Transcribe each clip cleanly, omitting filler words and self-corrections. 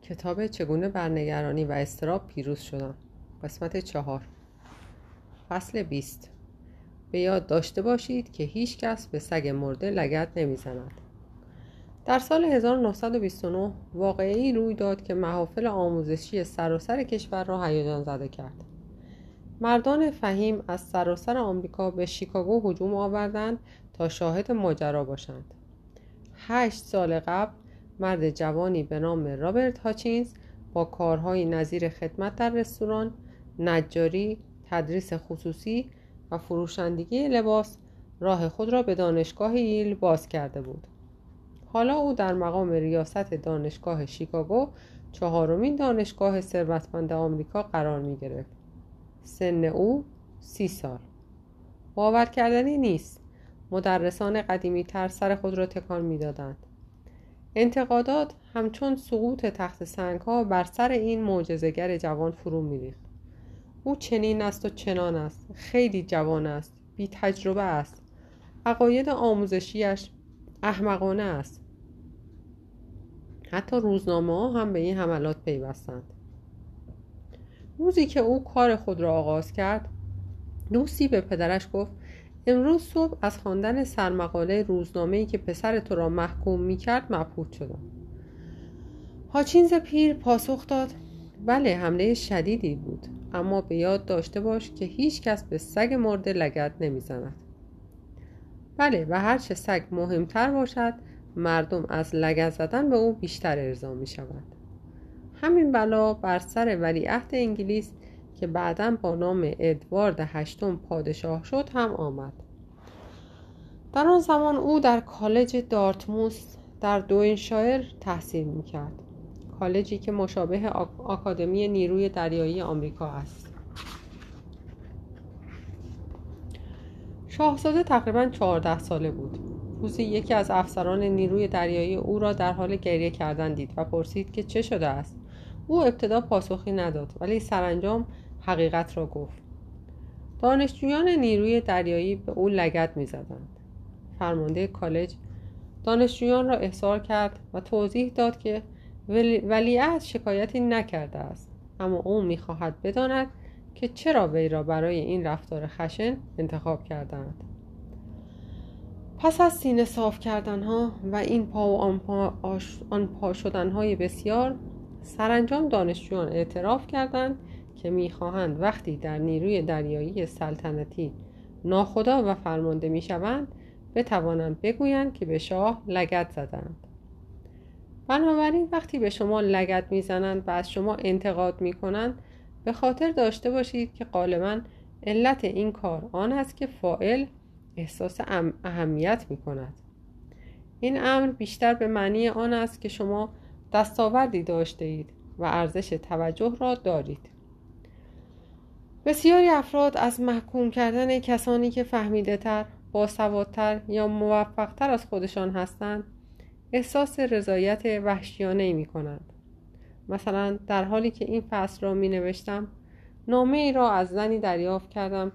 کتاب چگونه بر نگرانی و اضطراب پیروز شدم. قسمت 4. فصل 20. به یاد داشته باشید که هیچ کس به سگ مرده لگد نمیزند. در سال 1929 واقعه‌ای روی داد که محافل آموزشی سراسر کشور را هیجان زده کرد. مردان فهیم از سراسر آمریکا به شیکاگو هجوم آوردند تا شاهد ماجرا باشند. 8 سال قبل مرد جوانی به نام رابرت هاچینز با کارهای نظیر خدمت در رستوران، نجاری، تدریس خصوصی و فروشندگی لباس راه خود را به دانشگاه ییل باز کرده بود. حالا او در مقام ریاست دانشگاه شیکاگو، 4مین دانشگاه ثروتمند آمریکا قرار می گرفت. سن او 30 سال. باور کردنی نیست. مدرسان قدیمی تر سر خود را تکان می دادند. انتقادات همچون سقوط تخت سنگ ها بر سر این معجزه‌گر جوان فرو می ریخت. او چنین است و چنان است، خیلی جوان است، بی تجربه است، عقاید آموزشیش احمقانه است. حتی روزنامه ها هم به این حملات پیوستند. روزی که او کار خود را آغاز کرد، دوستی به پدرش گفت امروز صبح از خواندن سرمقاله روزنامه‌ای که پسر تو را محکوم می‌کرد مبهوت شدم. هاچینز پیر پاسخ داد بله، حمله شدیدی بود، اما به یاد داشته باش که هیچ کس به سگ مرده لگد نمی‌زند. بله، و هر چه سگ مهمتر باشد، مردم از لگد زدن به او بیشتر ارضا می‌شوند. همین بلا بر سر ولیعهد انگلیس که بعداً با نام ادوارد هشتم پادشاه شد هم آمد. در آن زمان او در کالج دارتموث در دوینشایر تحصیل می‌کرد، کالجی که مشابه آکادمی نیروی دریایی آمریکا است. شاهزاده تقریباً 14 ساله بود. روزی یکی از افسران نیروی دریایی او را در حال گریه کردن دید و پرسید که چه شده است. او ابتدا پاسخی نداد، ولی سرانجام حقیقت را گفت. دانشجویان نیروی دریایی به او لگد می‌زدند. فرمانده کالج دانشجویان را احضار کرد و توضیح داد که ولیعهد شکایتی نکرده است، اما او می‌خواهد بداند که چرا وی را برای این رفتار خشن انتخاب کردند. پس از سینه صاف کردنها و این پا و آن پا شدنهای بسیار، سرانجام دانشجویان اعتراف کردند که می‌خواهند وقتی در نیروی دریایی سلطنتی ناخدا و فرمانده می‌شوند بتوانند بگویند که به شاه لگد زدند. بنابراین وقتی به شما لگد می‌زنند و از شما انتقاد می‌کنند، به خاطر داشته باشید که غالباً علت این کار آن است که فاعل احساس اهمیت می‌کند. این امر بیشتر به معنی آن است که شما دستاوردی داشته اید و ارزش توجه را دارید. بسیاری افراد از محکوم کردن کسانی که فهمیده‌تر، باسوادتر یا موفق‌تر از خودشان هستند احساس رضایت وحشیانه‌ای می‌کنند. مثلا در حالی که این فصل را می‌نوشتم، نامه‌ای را از زنی دریافت کردم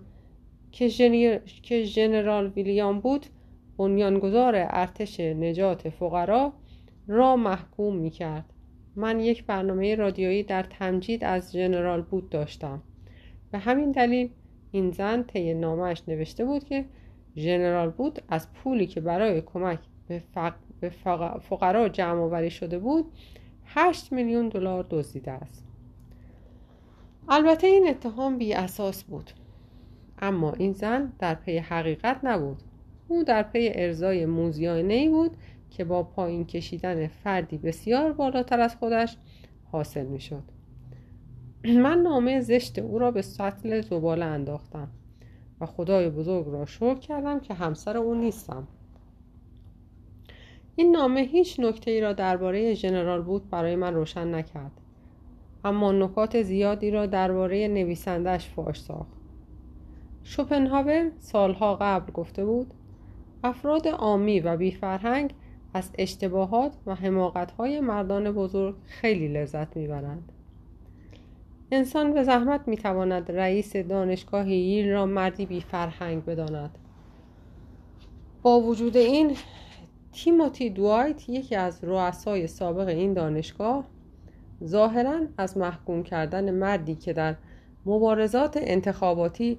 که ژنرال ویلیام بود، بنیانگذار ارتش نجات فقرا، را محکوم می‌کرد. من یک برنامه رادیویی در تمجید از ژنرال بود داشتم. به همین دلیل این زن طی نامه‌اش نوشته بود که ژنرال بود از پولی که برای کمک به فقرا جمع آوری شده بود 8 میلیون دلار دزدیده است. البته این اتهام بی اساس بود، اما این زن در پی حقیقت نبود. او در پی ارضای موذیانه‌ای بود که با پایین کشیدن فردی بسیار بالاتر از خودش حاصل می‌شد. من نامه زشت او را به سطل زباله انداختم و خدای بزرگ را شکر کردم که همسر او نیستم. این نامه هیچ نکته‌ای را درباره ژنرال بود برای من روشن نکرد، اما نکات زیادی را درباره نویسنده‌اش فاش ساخت. شوپنهاور سالها قبل گفته بود افراد عامی و بی فرهنگ از اشتباهات و حماقت‌های مردان بزرگ خیلی لذت می‌برند. انسان به زحمت می‌تواند رئیس دانشگاه ییل را مردی بی فرهنگ بداند. با وجود این، تیموتی دوایت، یکی از رؤسای سابق این دانشگاه، ظاهراً از محکوم کردن مردی که در مبارزات انتخاباتی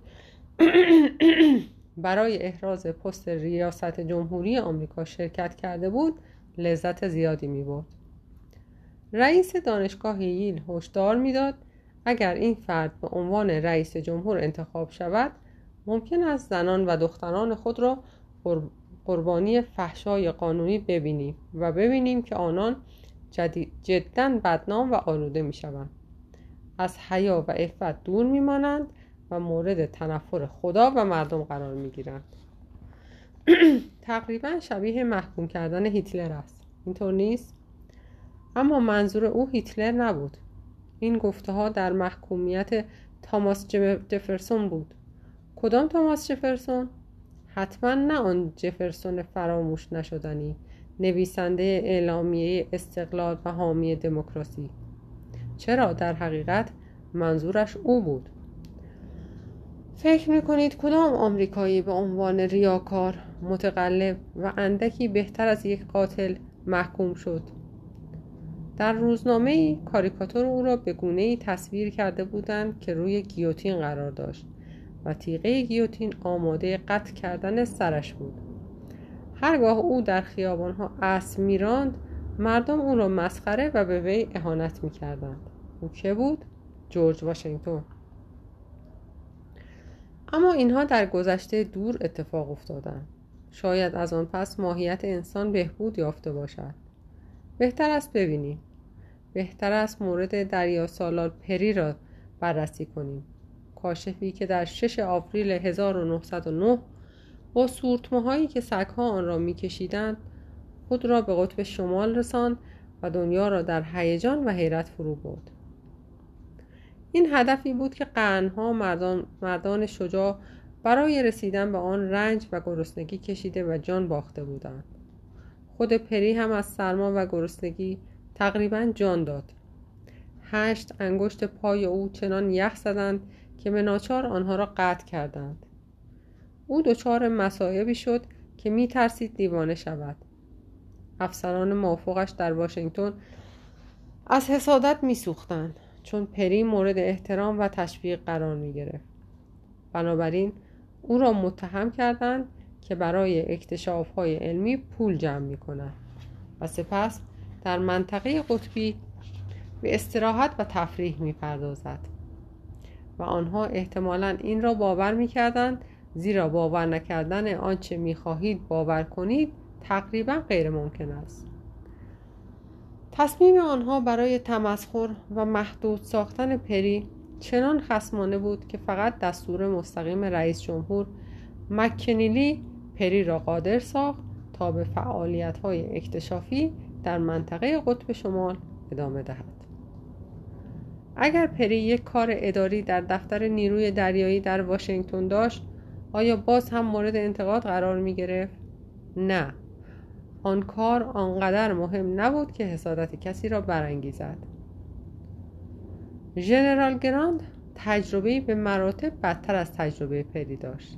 برای احراز پست ریاست جمهوری آمریکا شرکت کرده بود لذت زیادی می‌برد. رئیس دانشگاه ییل هشدار می‌داد اگر این فرد به عنوان رئیس جمهور انتخاب شود ممکن است زنان و دختران خود را قربانی فحشای قانونی ببینیم که آنان جداً بدنام و آلوده می‌شوند، از حیا و عفت دور می‌مانند و مورد تنفر خدا و مردم قرار می‌گیرند. تقریباً شبیه محکوم کردن هیتلر است، اینطور نیست؟ اما منظور او هیتلر نبود. این گفته‌ها در محکومیت تاماس جفرسون بود. کدام تاماس جفرسون؟ حتما نه آن جفرسون فراموش نشدنی، نویسنده اعلامیه استقلال و حامی دموکراسی. چرا در حقیقت منظورش او بود. فکر می‌کنید کدام آمریکایی به عنوان ریاکار، متقلب و اندکی بهتر از یک قاتل محکوم شد؟ در روزنامه‌ای کاریکاتور او را به گونه‌ای تصویر کرده بودند که روی گیوتین قرار داشت و تیغه گیوتین آماده قطع کردن سرش بود. هرگاه او در خیابان‌ها اسب می‌راند، مردم او را مسخره و به وی اهانت می‌کردند. او که بود؟ جورج واشنگتن. اما اینها در گذشته دور اتفاق افتادند. شاید از آن پس ماهیت انسان بهبود یافته باشد. بهتر است ببینیم. بهتر است مورد دریا سالار پری را بررسی کنیم. کاشفی که در 6 آوریل 1909 با سورتمه‌هایی که سگ‌ها آن را می‌کشیدند خود را به قطب شمال رساند و دنیا را در هیجان و حیرت فرو برد. این هدفی بود که قرن‌ها مردان شجاع برای رسیدن به آن رنج و گرسنگی کشیده و جان باخته بودند. خود پری هم از سرما و گرسنگی تقریباً جان داد. 8 انگشت پای او چنان یخ زدند که به ناچار آنها را قطع کردند. او دچار مصایبی شد که می ترسید دیوانه شود. افسران موافقش در واشنگتن از حسادت می سوختند چون پری مورد احترام و تشویق قرار می گرفت. بنابراین او را متهم کردند که برای اکتشاف‌های علمی پول جمع می کند و سپس در منطقه قطبی به استراحت و تفریح می پردازد و آنها احتمالاً این را باور می کردند زیرا باور نکردن آنچه می خواهید باور کنید تقریباً غیر ممکن است. تصمیم آنها برای تمسخر و محدود ساختن پری چنان خصمانه بود که فقط دستور مستقیم رئیس جمهور مککنیلی پری را قادر ساخت تا به فعالیت‌های اکتشافی در منطقه قطب شمال ادامه دهد. اگر پری یک کار اداری در دفتر نیروی دریایی در واشنگتن داشت، آیا باز هم مورد انتقاد قرار می گرفت؟ نه. آن کار آنقدر مهم نبود که حسادت کسی را برانگیزد. ژنرال گراند تجربه‌ای به مراتب بدتر از تجربه پری داشت.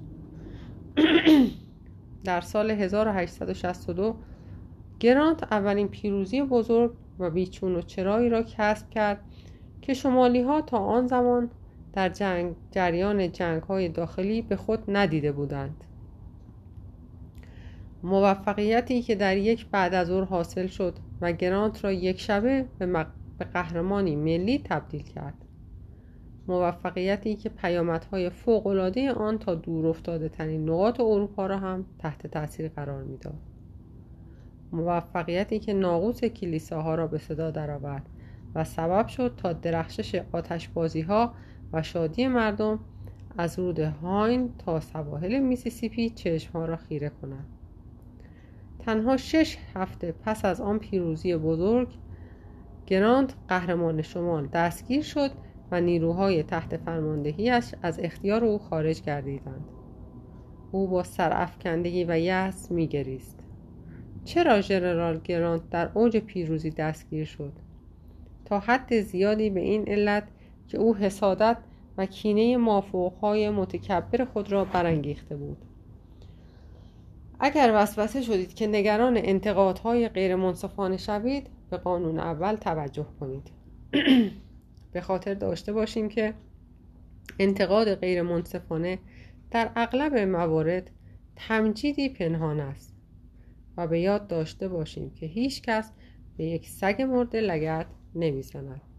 در سال 1862 گرانت اولین پیروزی بزرگ و بیچون و چرایی را کسب کرد که شمالی‌ها تا آن زمان در جریان جنگ‌های داخلی به خود ندیده بودند. موفقیتی که در یک بعد از ظهر حاصل شد و گرانت را یک شبه به قهرمانی ملی تبدیل کرد. موفقیتی که پیامدهای فوق‌العاده آن تا دور افتاده ترین نقاط اروپا را هم تحت تاثیر قرار می‌داد. موفقیتی که ناقوس کلیساها را به صدا درآورد و سبب شد تا درخشش آتشبازی‌ها و شادی مردم از رود هاین تا سواحل میسیسیپی چشم‌ها را خیره کنند. تنها 6 هفته پس از آن پیروزی بزرگ، گرانت قهرمان شمال دستگیر شد و نیروهای تحت فرماندهیش از اختیار او خارج گردیدند. او با سرافکندگی و یأس می‌گریست. چرا ژنرال گرانت در اوج پیروزی دستگیر شد؟ تا حد زیادی به این علت که او حسادت و کینه مافوق‌های متکبر خود را برانگیخته بود. اگر وسوسه شدید که نگران انتقادهای غیر منصفانه شوید، به قانون اول توجه کنید. به خاطر داشته باشیم که انتقاد غیر منصفانه در اغلب موارد تمجیدی پنهان است و به یاد داشته باشیم که هیچ کس به یک سگ مرده لگد نمیزند.